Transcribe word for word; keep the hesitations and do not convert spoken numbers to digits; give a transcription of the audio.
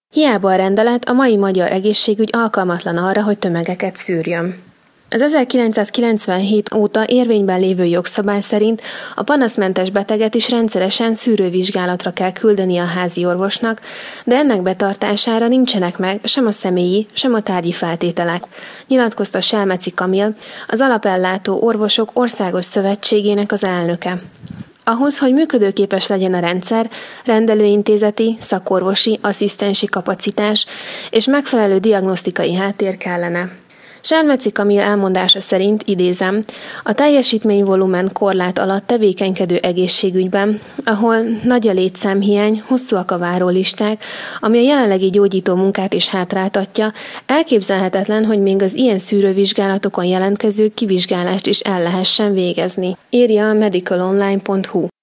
Hiába a rendelet, a mai magyar egészségügy alkalmatlan arra, hogy tömegeket szűrjön. Az ezerkilencszázkilencvenhét óta érvényben lévő jogszabály szerint a panaszmentes beteget is rendszeresen szűrővizsgálatra kell küldeni a házi orvosnak, de ennek betartására nincsenek meg sem a személyi, sem a tárgyi feltételek, nyilatkozta Selmeci Kamil, az Alapellátó Orvosok Országos Szövetségének az elnöke. Ahhoz, hogy működőképes legyen a rendszer, rendelőintézeti, szakorvosi, asszisztensi kapacitás és megfelelő diagnosztikai háttér kellene. Selmeci Kamil elmondása szerint, idézem, a teljesítményvolumen korlát alatt tevékenykedő egészségügyben, ahol nagy a létszámhiány, hosszúak a várólisták, ami a jelenlegi gyógyító munkát is hátráltatja, elképzelhetetlen, hogy még az ilyen szűrővizsgálatokon jelentkező kivizsgálást is el lehessen végezni, írja a medical online pont hu.